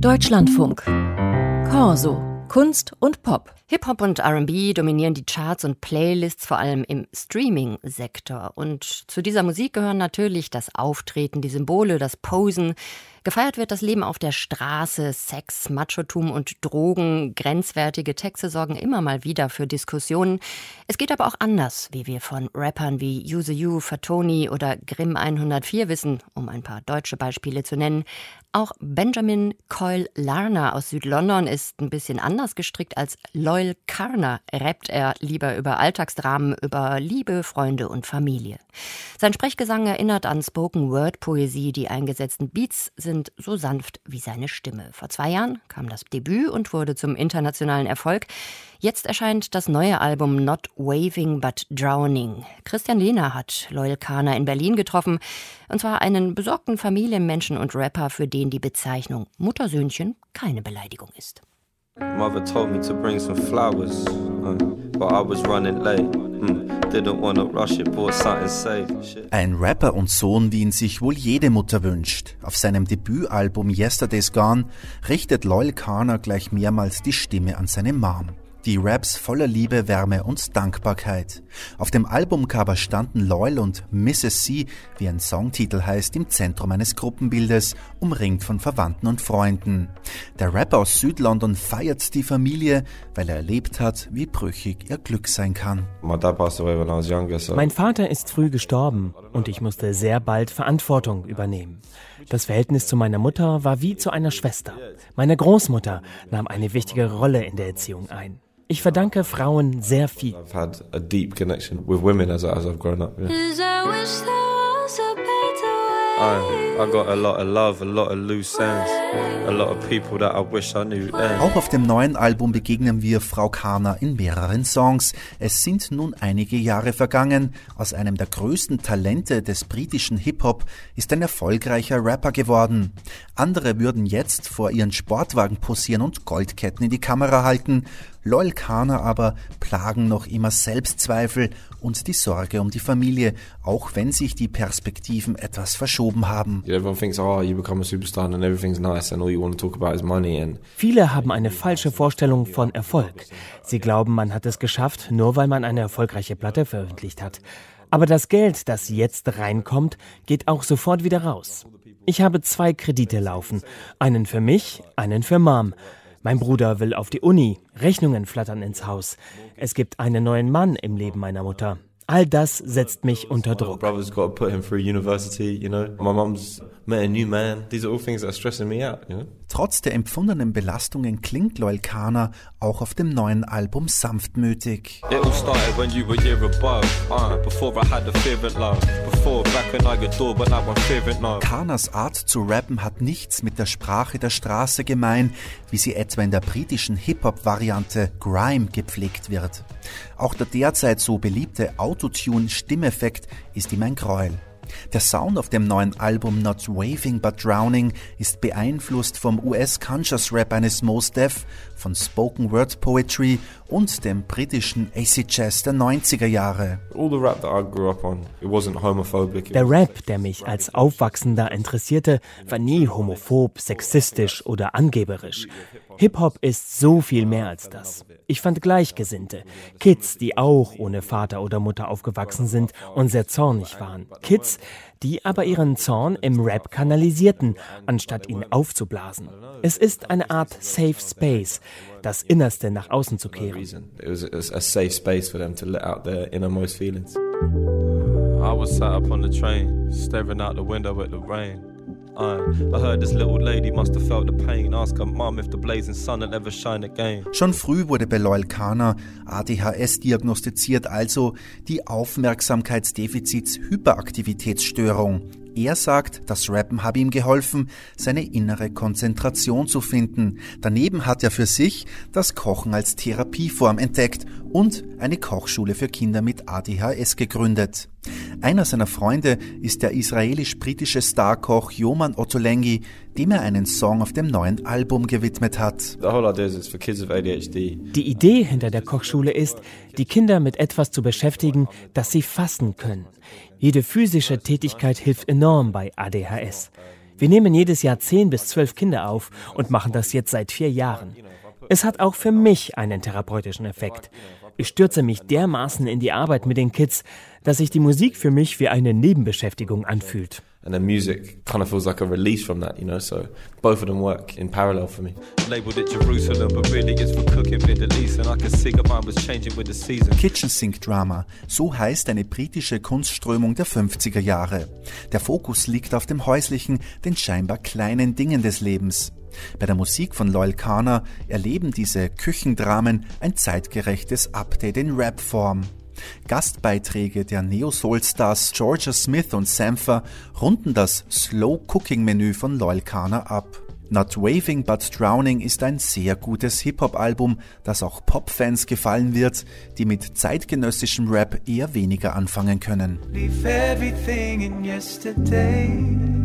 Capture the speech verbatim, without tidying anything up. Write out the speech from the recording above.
Deutschlandfunk. Corso. Kunst und Pop. Hip-Hop und R and B dominieren die Charts und Playlists, vor allem im Streaming-Sektor. Und zu dieser Musik gehören natürlich das Auftreten, die Symbole, das Posen. Gefeiert wird das Leben auf der Straße, Sex, Machotum und Drogen. Grenzwertige Texte sorgen immer mal wieder für Diskussionen. Es geht aber auch anders, wie wir von Rappern wie Yuzu You, Fatoni oder Grimm hundertvier wissen, um ein paar deutsche Beispiele zu nennen. Auch Benjamin Coyle Larner aus Südlondon ist ein bisschen anders gestrickt als Loyle Carner. Rappt er lieber über Alltagsdramen, über Liebe, Freunde und Familie. Sein Sprechgesang erinnert an Spoken-Word-Poesie. Die eingesetzten Beats sind so sanft wie seine Stimme. Vor zwei Jahren kam das Debüt und wurde zum internationalen Erfolg. Jetzt erscheint das neue Album Not Waving But Drowning. Christian Lehner hat Loyle Carner in Berlin getroffen. Und zwar einen besorgten Familienmenschen und Rapper, für den die Bezeichnung Muttersöhnchen keine Beleidigung ist. Mother told me to bring some flowers, uh, but I was running late. Mm, didn't want to rush it, bought something safe. Shit. Ein Rapper und Sohn, wie ihn sich wohl jede Mutter wünscht. Auf seinem Debütalbum Yesterday's Gone richtet Loyle Carner gleich mehrmals die Stimme an seine Mom. Die Raps voller Liebe, Wärme und Dankbarkeit. Auf dem Albumcover standen Loyle und Misses C, wie ein Songtitel heißt, im Zentrum eines Gruppenbildes, umringt von Verwandten und Freunden. Der Rapper aus Südlondon feiert die Familie, weil er erlebt hat, wie brüchig ihr Glück sein kann. Mein Vater ist früh gestorben und ich musste sehr bald Verantwortung übernehmen. Das Verhältnis zu meiner Mutter war wie zu einer Schwester. Meine Großmutter nahm eine wichtige Rolle in der Erziehung ein. Ich verdanke Frauen sehr viel. I've had a deep connection with women as, as I've grown up. Yeah. I, I got a lot of love, a lot of loose ends, a lot of people that I wish I knew then. Auch auf dem neuen Album begegnen wir Frau Carner in mehreren Songs. Es sind nun einige Jahre vergangen. Aus einem der größten Talente des britischen Hip-Hop ist ein erfolgreicher Rapper geworden. Andere würden jetzt vor ihren Sportwagen posieren und Goldketten in die Kamera halten. Loyle Carner aber plagen noch immer Selbstzweifel und die Sorge um die Familie, auch wenn sich die Perspektiven etwas verschoben haben. Everyone thinks, oh, you become a superstar and everything's nice and all you want to talk about is money. And Viele haben eine falsche Vorstellung von Erfolg. Sie glauben, man hat es geschafft, nur weil man eine erfolgreiche Platte veröffentlicht hat. Aber das Geld, das jetzt reinkommt, geht auch sofort wieder raus. Ich habe zwei Kredite laufen. Einen für mich, einen für Mom. Mein Bruder will auf die Uni, Rechnungen flattern ins Haus. Es gibt einen neuen Mann im Leben meiner Mutter. All das setzt mich unter Druck. brother's got to put him through university, you know. My mum's met a new man. These are all things that are stressing me out, you know. Trotz der empfundenen Belastungen klingt Loyle Carner auch auf dem neuen Album sanftmütig. It all started when you were year above, uh, before I had the fear and love, before back when I adored, but now I'm fearing now. Carners Art zu rappen hat nichts mit der Sprache der Straße gemein, wie sie etwa in der britischen Hip-Hop-Variante Grime gepflegt wird. Auch der derzeit so beliebte Autotune-Stimmeffekt ist ihm ein Gräuel. Der Sound auf dem neuen Album Not Waving But Drowning ist beeinflusst vom U S-Conscious-Rap eines Mos Def, von Spoken-Word-Poetry und dem britischen Acid-Jazz der neunziger Jahre. All the rap that I grew up on, it wasn't homophobic. Der Rap, der mich als Aufwachsender interessierte, war nie homophob, sexistisch oder angeberisch. Hip-Hop ist so viel mehr als das. Ich fand Gleichgesinnte, Kids, die auch ohne Vater oder Mutter aufgewachsen sind und sehr zornig waren. Kids, die aber ihren Zorn im Rap kanalisierten, anstatt ihn aufzublasen. Es ist eine Art Safe Space, das Innerste nach außen zu kehren. It was a safe space for them to let out their innermost feelings. I was sat up on the train, staring out the window at the rain. I heard this little lady must have felt the pain. Ask her mom if the blazing sun will ever shine again. Schon früh wurde bei Loyle Carner A D H S diagnostiziert, also die Aufmerksamkeitsdefizits-Hyperaktivitätsstörung. Er sagt, das Rappen habe ihm geholfen, seine innere Konzentration zu finden. Daneben hat er für sich das Kochen als Therapieform entdeckt und eine Kochschule für Kinder mit A D H S gegründet. Einer seiner Freunde ist der israelisch-britische Starkoch Yoman Ottolenghi, dem er einen Song auf dem neuen Album gewidmet hat. The whole idea is for kids with A D H D. Die Idee hinter der Kochschule ist, die Kinder mit etwas zu beschäftigen, das sie fassen können. Jede physische Tätigkeit hilft enorm bei A D H S. Wir Wir nehmen jedes Jahr zehn bis zwölf Kinder auf und machen das jetzt seit vier Jahren. Es hat auch für mich einen therapeutischen Effekt. Ich stürze mich dermaßen in die Arbeit mit den Kids, dass sich die Musik für mich wie eine Nebenbeschäftigung anfühlt. And the music kind of feels like a release from that, you know, so both of them work in parallel for me. Labeled it Jerusalem, but really it's for cooking Middle East, and I could see a mind was changing with the season. Kitchen Sink Drama, so heißt eine britische Kunstströmung der fünfziger Jahre. Der Fokus liegt auf dem häuslichen, den scheinbar kleinen Dingen des Lebens. Bei der Musik von Loyle Carner erleben diese Küchendramen ein zeitgerechtes Update in Rap-Form. Gastbeiträge der Neo-Soul-Stars Georgia Smith und Sampha runden das Slow-Cooking-Menü von Loyle Carner ab. Not Waving But Drowning ist ein sehr gutes Hip-Hop-Album, das auch Pop-Fans gefallen wird, die mit zeitgenössischem Rap eher weniger anfangen können. Leave everything in yesterday.